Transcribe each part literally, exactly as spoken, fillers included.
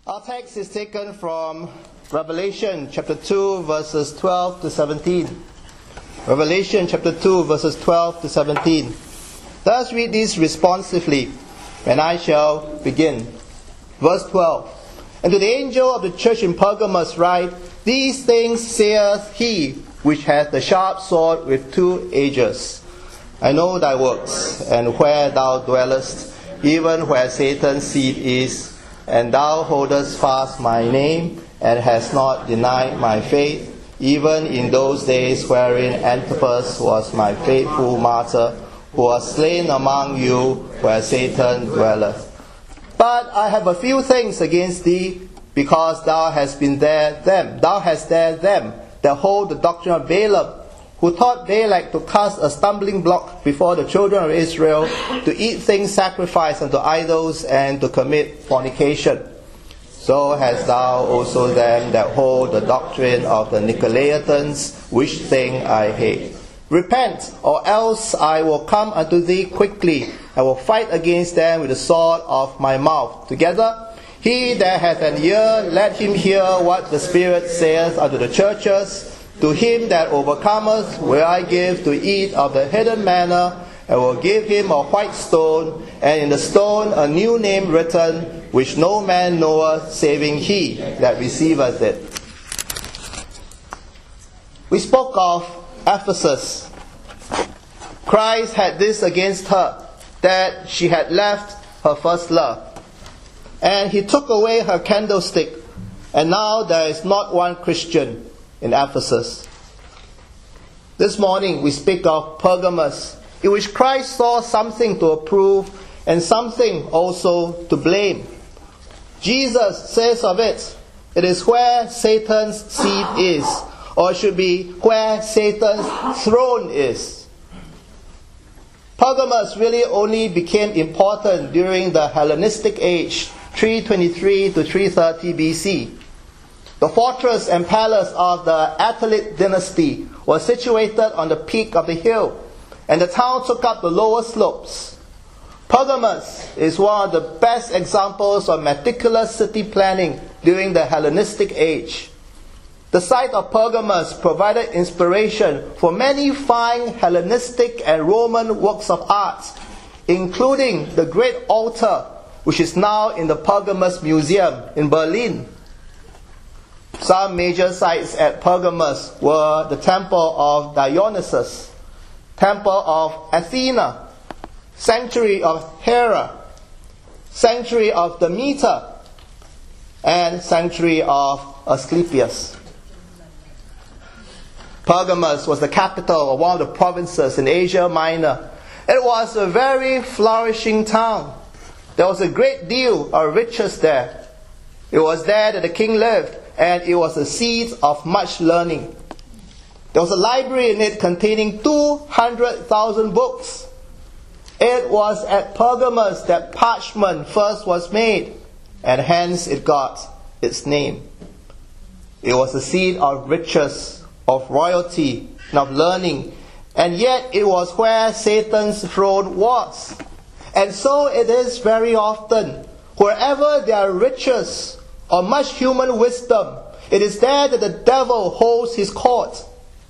Our text is taken from Revelation chapter two, verses twelve to seventeen. Revelation chapter two, verses twelve to seventeen. Let us read these responsively, and I shall begin. Verse twelve. And to the angel of the church in Pergamos write, These things saith he which hath the sharp sword with two edges. I know thy works, and where thou dwellest, even where Satan's seat is, and thou holdest fast my name, and hast not denied my faith, even in those days wherein Antipas was my faithful martyr, who was slain among you where Satan dwelleth. But I have a few things against thee, because thou hast been there them, thou hast there them that hold the doctrine of Balaam, who taught Balak to cast a stumbling block before the children of Israel, to eat things sacrificed unto idols, and to commit fornication. So hast thou also them that hold the doctrine of the Nicolaitans, which thing I hate. Repent, or else I will come unto thee quickly, and will fight against them with the sword of my mouth. Together, he that hath an ear, let him hear what the Spirit saith unto the churches. To him that overcometh will I give to eat of the hidden manna, and will give him a white stone, and in the stone a new name written, which no man knoweth, saving he that receiveth it. We spoke of Ephesus. Christ had this against her, that she had left her first love. And he took away her candlestick, and now there is not one Christian in Ephesus. This morning we speak of Pergamos, in which Christ saw something to approve and something also to blame. Jesus says of it, it is where Satan's seat is, or it should be where Satan's throne is. Pergamos really only became important during the Hellenistic age, three twenty-three to three thirty B C. The fortress and palace of the Attalid dynasty was situated on the peak of the hill, and the town took up the lower slopes. Pergamos is one of the best examples of meticulous city planning during the Hellenistic age. The site of Pergamos provided inspiration for many fine Hellenistic and Roman works of art, including the great altar, which is now in the Pergamos Museum in Berlin. Some major sites at Pergamos were the Temple of Dionysus, Temple of Athena, Sanctuary of Hera, Sanctuary of Demeter, and Sanctuary of Asclepius. Pergamos was the capital of one of the provinces in Asia Minor. It was a very flourishing town. There was a great deal of riches there. It was there that the king lived, and it was a seat of much learning. There was a library in it containing two hundred thousand books. It was at Pergamos that parchment first was made, and hence it got its name. It was a seat of riches, of royalty, and of learning, and yet it was where Satan's throne was. And so it is very often. Wherever there are riches or much human wisdom, it is there that the devil holds his court.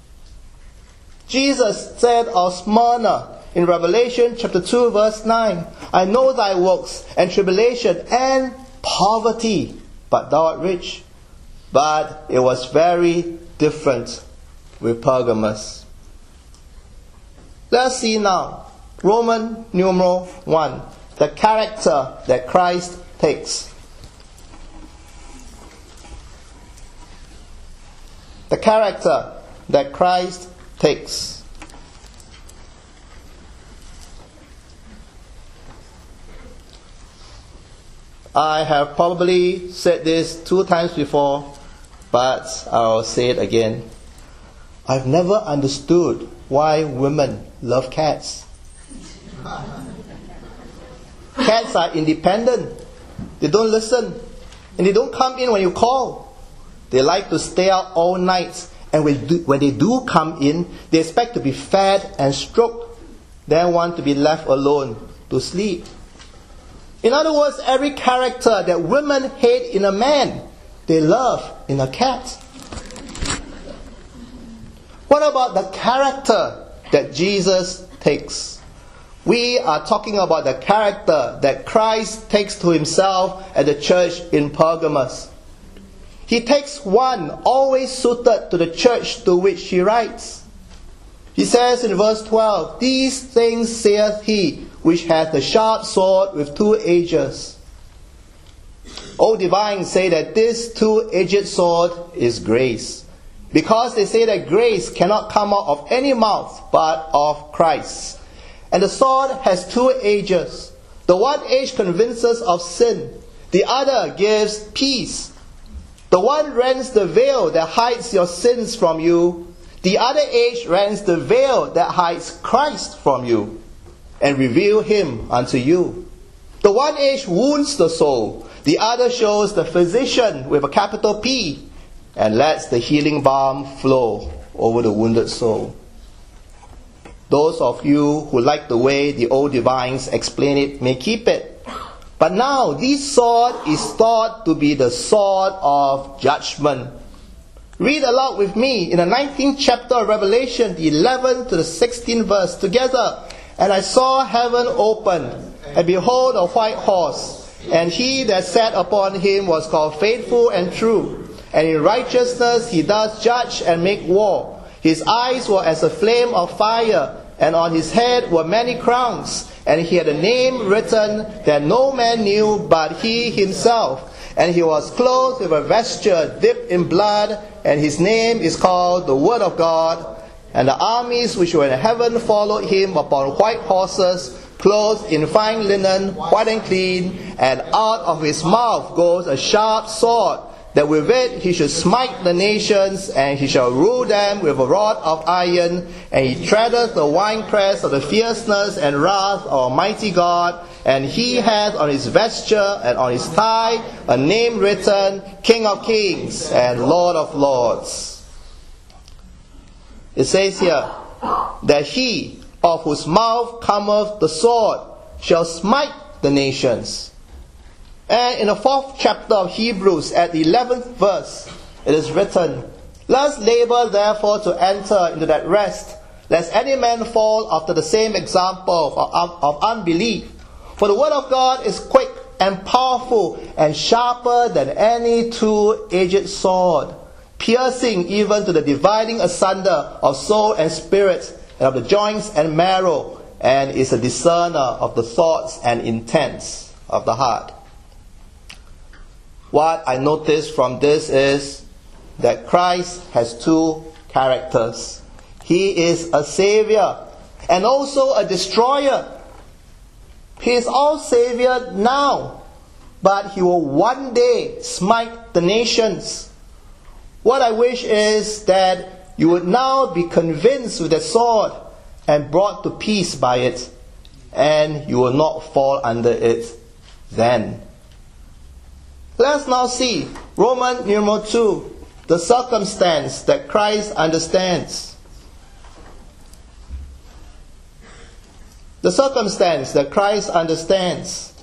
Jesus said of Smyrna in Revelation chapter two verse nine, I know thy works and tribulation and poverty, but thou art rich. But it was very different with Pergamos. Let us see now, Roman numeral one, the character that Christ takes. The character that Christ takes. I have probably said this two times before, but I'll say it again. I've never understood why women love cats. Cats are independent. They don't listen. And they don't come in when you call. They like to stay out all night. And when they do come in, they expect to be fed and stroked. They want to be left alone to sleep. In other words, every character that women hate in a man, they love in a cat. What about the character that Jesus takes? We are talking about the character that Christ takes to himself at the church in Pergamos. He takes one always suited to the church to which he writes. He says in verse twelve, "These things saith he, which hath the sharp sword with two edges." Old divines say that this two-edged sword is grace, because they say that grace cannot come out of any mouth but of Christ. And the sword has two edges. The one edge convinces of sin. The other gives peace. The one rends the veil that hides your sins from you. The other edge rends the veil that hides Christ from you and reveal him unto you. The one edge wounds the soul. The other shows the physician with a capital P and lets the healing balm flow over the wounded soul. Those of you who like the way the old divines explain it may keep it. But now this sword is thought to be the sword of judgment. Read aloud with me in the nineteenth chapter of Revelation, the eleventh to the sixteenth verse together. "And I saw heaven opened, and behold a white horse, and he that sat upon him was called Faithful and True, and in righteousness he does judge and make war. His eyes were as a flame of fire, and on his head were many crowns, and he had a name written that no man knew but he himself. And he was clothed with a vesture dipped in blood, and his name is called the Word of God. And the armies which were in heaven followed him upon white horses, clothed in fine linen, white and clean, and out of his mouth goes a sharp sword, that with it he should smite the nations, and he shall rule them with a rod of iron, and he treadeth the winepress of the fierceness and wrath of Almighty God, and he hath on his vesture and on his thigh a name written, King of Kings and Lord of Lords." It says here that he of whose mouth cometh the sword shall smite the nations. And in the fourth chapter of Hebrews, at the eleventh verse, it is written, "Let us labor therefore to enter into that rest, lest any man fall after the same example of, of unbelief. For the word of God is quick and powerful and sharper than any two-edged sword, piercing even to the dividing asunder of soul and spirit, and of the joints and marrow, and is a discerner of the thoughts and intents of the heart." What I notice from this is that Christ has two characters. He is a Savior and also a destroyer. He is our Savior now, but he will one day smite the nations. What I wish is that you would now be convinced with the sword and brought to peace by it, and you will not fall under it then. Let's now see Roman numeral two, the circumstance that Christ understands. The circumstance that Christ understands.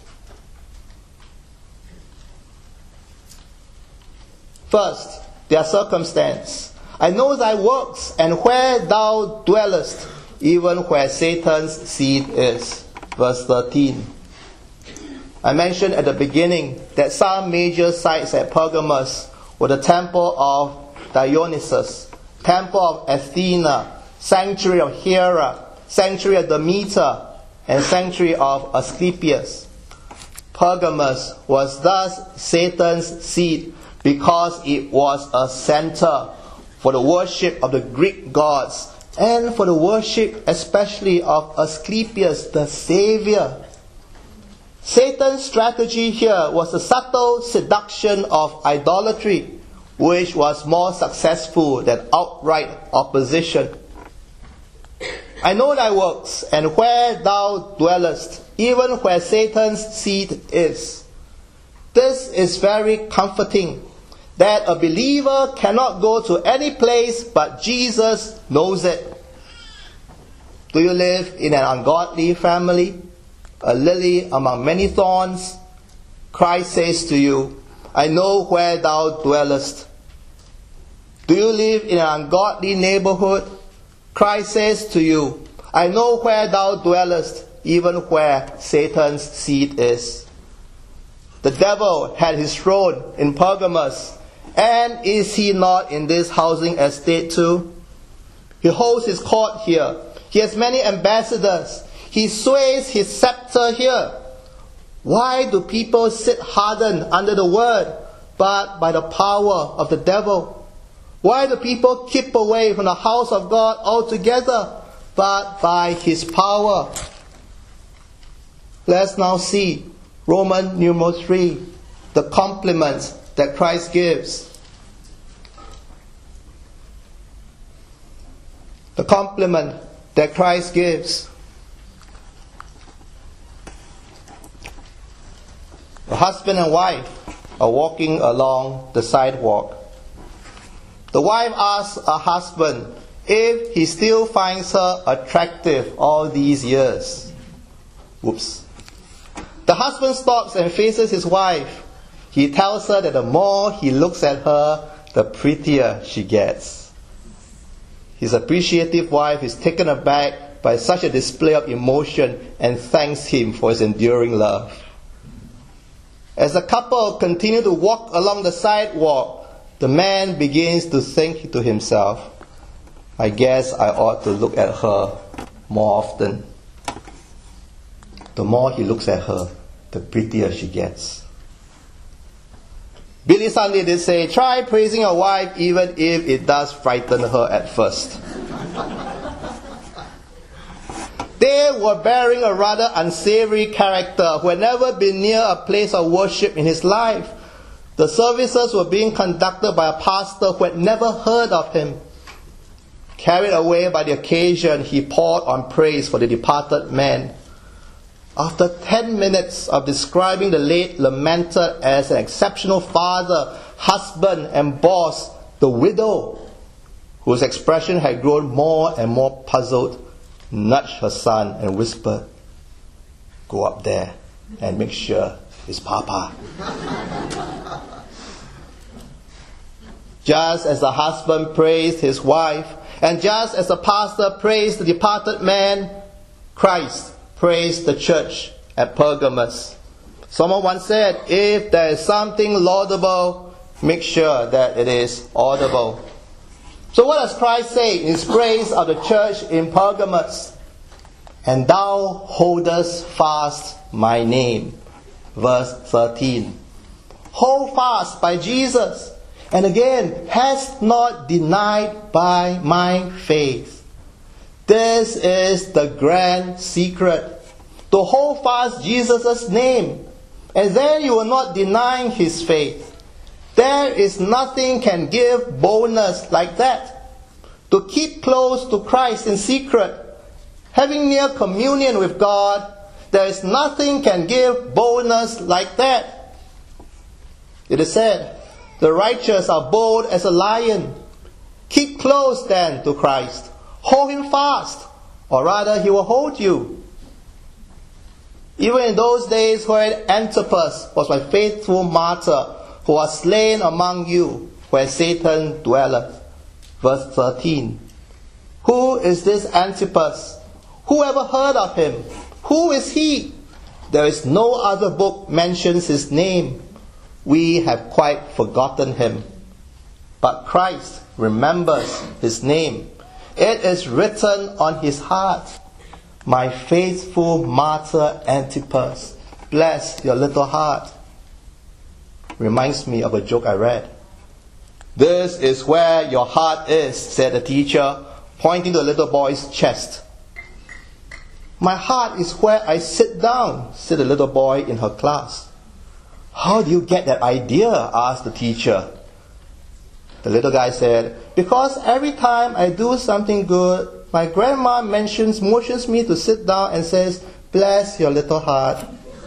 First, their circumstance. "I know thy works, and where thou dwellest, even where Satan's seat is." Verse thirteen. I mentioned at the beginning that some major sites at Pergamos were the temple of Dionysus, temple of Athena, sanctuary of Hera, sanctuary of Demeter, and sanctuary of Asclepius. Pergamos was thus Satan's seat because it was a center for the worship of the Greek gods and for the worship especially of Asclepius, the Savior. Satan's strategy here was a subtle seduction of idolatry, which was more successful than outright opposition. "I know thy works, and where thou dwellest, even where Satan's seat is." This is very comforting, that a believer cannot go to any place but Jesus knows it. Do you live in an ungodly family? a lily among many thorns. Christ says to you, I know where thou dwellest. Do you live in an ungodly neighborhood? Christ says to you, I know where thou dwellest, even where Satan's seat is. The devil had his throne in Pergamos, and is he not in this housing estate too? He holds his court here. He has many ambassadors. He sways his scepter here. Why do people sit hardened under the word, but by the power of the devil? Why do people keep away from the house of God altogether, but by his power? Let's now see Roman numeral three, the compliment that Christ gives. The compliment that Christ gives. A husband and wife are walking along the sidewalk. The wife asks her husband if he still finds her attractive all these years. Whoops. The husband stops and faces his wife. He tells her that the more he looks at her, the prettier she gets. His appreciative wife is taken aback by such a display of emotion and thanks him for his enduring love. As the couple continue to walk along the sidewalk, the man begins to think to himself, I guess I ought to look at her more often. The more he looks at her, the prettier she gets. Billy Sunday did say, try praising your wife even if it does frighten her at first. They were bearing a rather unsavory character who had never been near a place of worship in his life. The services were being conducted by a pastor who had never heard of him. Carried away by the occasion, he poured on praise for the departed man. After ten minutes of describing the late lamented as an exceptional father, husband and boss, the widow, whose expression had grown more and more puzzled, nudged her son and whispered, go up there and make sure it's Papa. Just as the husband praised his wife, and just as the pastor praised the departed man, Christ praised the church at Pergamos. Someone once said, if there is something laudable, make sure that it is audible. So what does Christ say in his praise of the church in Pergamos? And thou holdest fast my name. Verse thirteen. Hold fast by Jesus. And again, hast not denied by my faith. This is the grand secret. To hold fast Jesus' name. And then you will not deny his faith. There is nothing can give boldness like that. To keep close to Christ in secret, having near communion with God, there is nothing can give boldness like that. It is said, the righteous are bold as a lion. Keep close then to Christ. Hold him fast, or rather he will hold you. Even in those days when Antipas was my faithful martyr, who was slain among you, where Satan dwelleth. Verse thirteen. Who is this Antipas? Who ever heard of him? Who is he? There is no other book mentions his name. We have quite forgotten him. But Christ remembers his name. It is written on his heart. My faithful martyr Antipas, bless your little heart. Reminds me of a joke I read. This is where your heart is, said the teacher, pointing to the little boy's chest. My heart is where I sit down, said the little boy in her class. How do you get that idea? Asked the teacher. The little guy said, because every time I do something good, my grandma mentions, motions me to sit down and says, bless your little heart.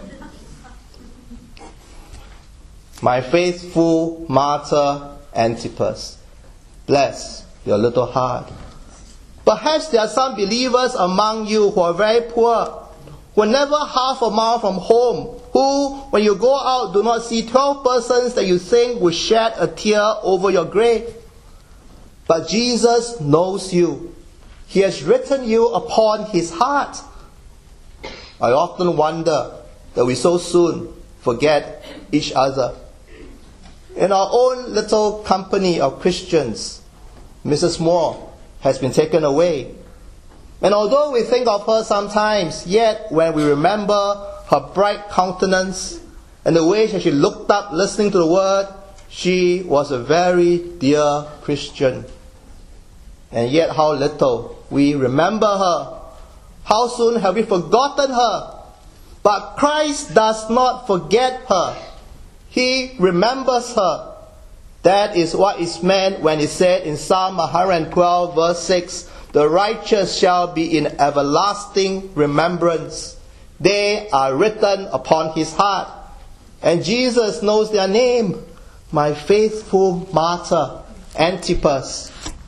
My faithful martyr Antipas, bless your little heart. Perhaps there are some believers among you who are very poor, who are never half a mile from home, who, when you go out, do not see twelve persons that you think will shed a tear over your grave. But Jesus knows you. He has written you upon his heart. I often wonder that we so soon forget each other. In our own little company of Christians, Missus Moore has been taken away. And although we think of her sometimes, yet when we remember her bright countenance and the way she looked up listening to the word, she was a very dear Christian. And yet how little we remember her. How soon have we forgotten her? But Christ does not forget her. He remembers her. That is what is meant when it said in Psalm one hundred twelve verse six, the righteous shall be in everlasting remembrance. They are written upon his heart. And Jesus knows their name. My faithful martyr, Antipas.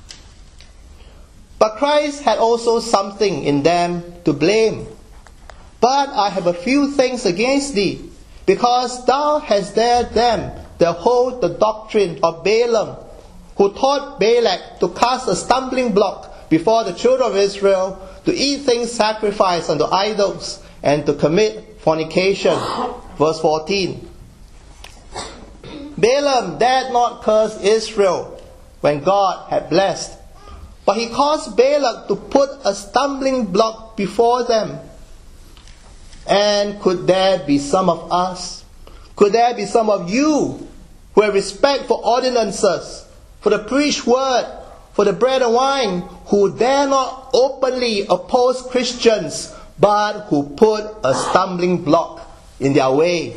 But Christ had also something in them to blame. But I have a few things against thee, because thou hast dared them that hold the doctrine of Balaam, who taught Balak to cast a stumbling block before the children of Israel, to eat things sacrificed unto idols, and to commit fornication. Verse fourteen. Balaam dared not curse Israel when God had blessed, but he caused Balak to put a stumbling block before them. And could there be some of us, could there be some of you who have respect for ordinances, for the preached word, for the bread and wine, who dare not openly oppose Christians, but who put a stumbling block in their way?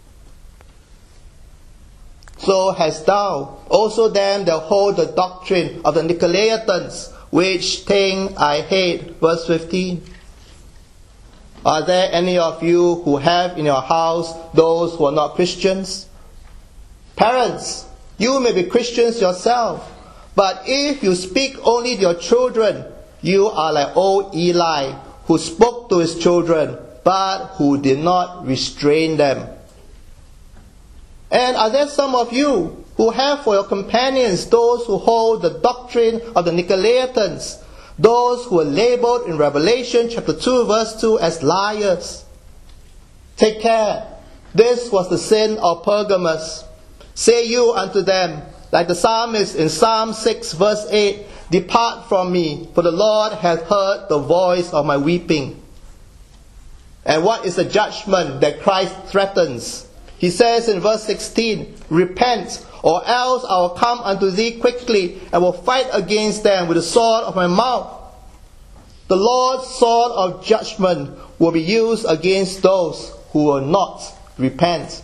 So hast thou also them that hold the doctrine of the Nicolaitans, which thing I hate. Verse fifteen. Are there any of you who have in your house those who are not Christians? Parents, you may be Christians yourself, but if you speak only to your children, you are like old Eli, who spoke to his children, but who did not restrain them. And are there some of you who have for your companions those who hold the doctrine of the Nicolaitans, those who are labeled in Revelation chapter two verse two as liars? Take care. This was the sin of Pergamos. Say you unto them, like the psalmist in Psalm six verse eight, depart from me, for the Lord hath heard the voice of my weeping. And what is the judgment that Christ threatens? He says in verse sixteen, repent, or else I will come unto thee quickly, and will fight against them with the sword of my mouth. The Lord's sword of judgment will be used against those who will not repent.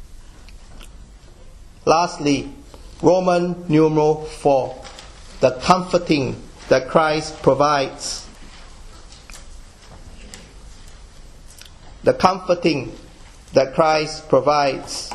Lastly, Roman numeral four, the comforting that Christ provides. The comforting that Christ provides.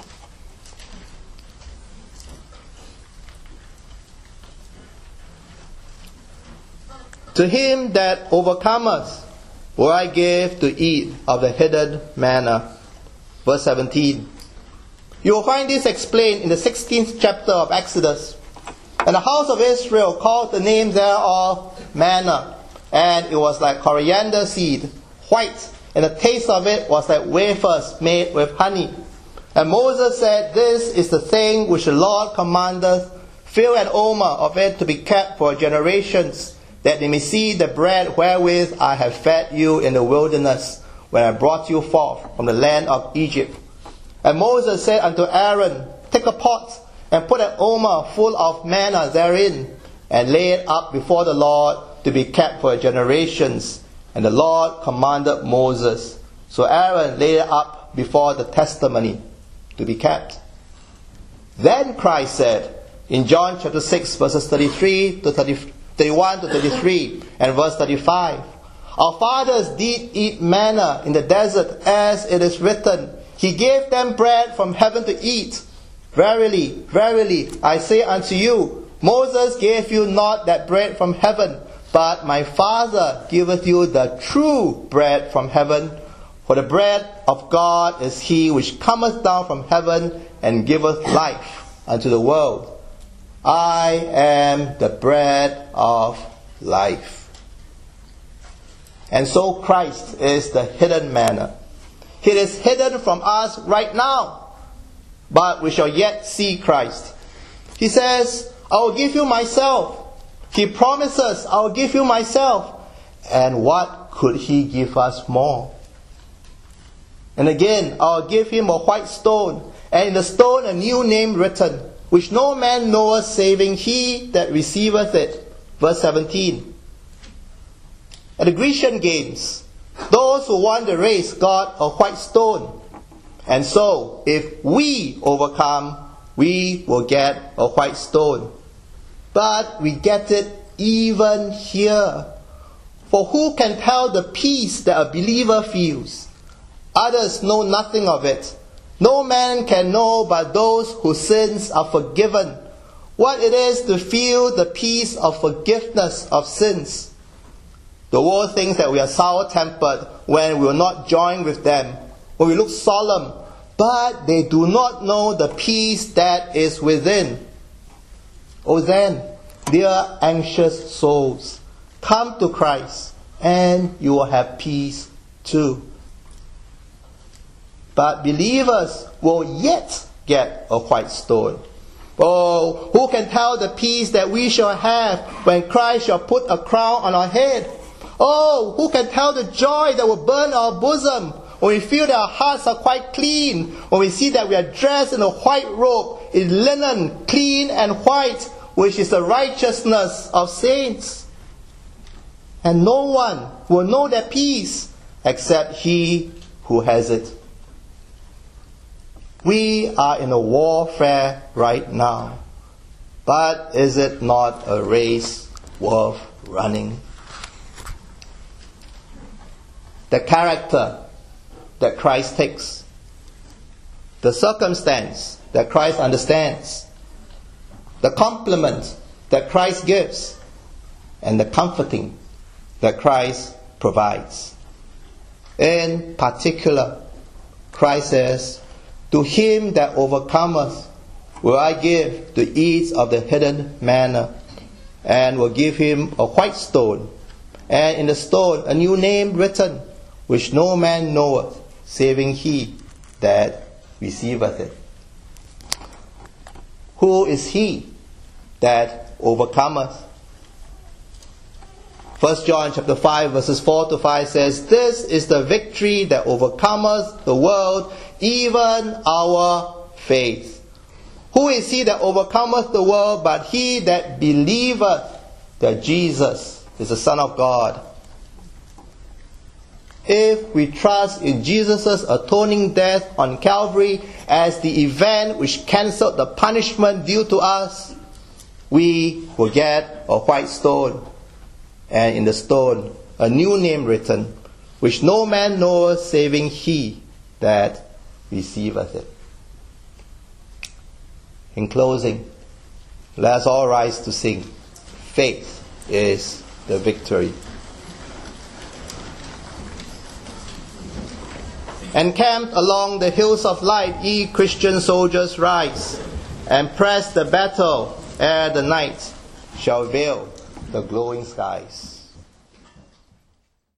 To him that overcometh will I give to eat of the hidden manna. Verse seventeen. You will find this explained in the sixteenth chapter of Exodus. And the house of Israel called the name thereof manna. And it was like coriander seed, white, and the taste of it was like wafers made with honey. And Moses said, this is the thing which the Lord commandeth, fill an omer of it to be kept for generations, that they may see the bread wherewith I have fed you in the wilderness, when I brought you forth from the land of Egypt. And Moses said unto Aaron, take a pot, and put an omer full of manna therein, and lay it up before the Lord to be kept for generations. And the Lord commanded Moses. So Aaron laid it up before the testimony to be kept. Then Christ said, in John chapter six, verses thirty-three to thirty, thirty-one to thirty-three, and verse thirty-five, our fathers did eat manna in the desert, as it is written, He gave them bread from heaven to eat. Verily, verily, I say unto you, Moses gave you not that bread from heaven, but my Father giveth you the true bread from heaven. For the bread of God is he which cometh down from heaven and giveth life unto the world. I am the bread of life. And so Christ is the hidden manna. He is hidden from us right now, but we shall yet see Christ. He says, I will give you myself. He promises, I will give you myself. And what could he give us more? And again, I will give him a white stone, and in the stone a new name written, which no man knoweth saving he that receiveth it. Verse seventeen. At the Grecian Games, those who won the race got a white stone. And so, if we overcome, we will get a white stone. But we get it even here. For who can tell the peace that a believer feels? Others know nothing of it. No man can know but those whose sins are forgiven. What it is to feel the peace of forgiveness of sins. The world thinks that we are sour-tempered when we will not join with them, when we look solemn, but they do not know the peace that is within. Oh then, dear anxious souls, come to Christ, and you will have peace too. But believers will yet get a white stone. Oh, who can tell the peace that we shall have when Christ shall put a crown on our head? Oh, who can tell the joy that will burn our bosom when we feel that our hearts are quite clean, when we see that we are dressed in a white robe, in linen, clean and white, which is the righteousness of saints. And no one will know that peace except he who has it. We are in a warfare right now, but is it not a race worth running? The character that Christ takes, the circumstance that Christ understands, the compliment that Christ gives, and the comforting that Christ provides. In particular, Christ says, to him that overcometh will I give to eat of the hidden manna, and will give him a white stone, and in the stone a new name written, which no man knoweth, saving he that receiveth it. Who is he that overcometh? First John chapter five verses four to five says, this is the victory that overcometh the world, even our faith. Who is he that overcometh the world but he that believeth that Jesus is the Son of God? If we trust in Jesus' atoning death on Calvary as the event which cancelled the punishment due to us, we will get a white stone, and in the stone a new name written, which no man knoweth saving he that receiveth it. In closing, let us all rise to sing, Faith is the Victory. Encamped along the hills of light, ye Christian soldiers rise, and press the battle ere the night shall veil the glowing skies.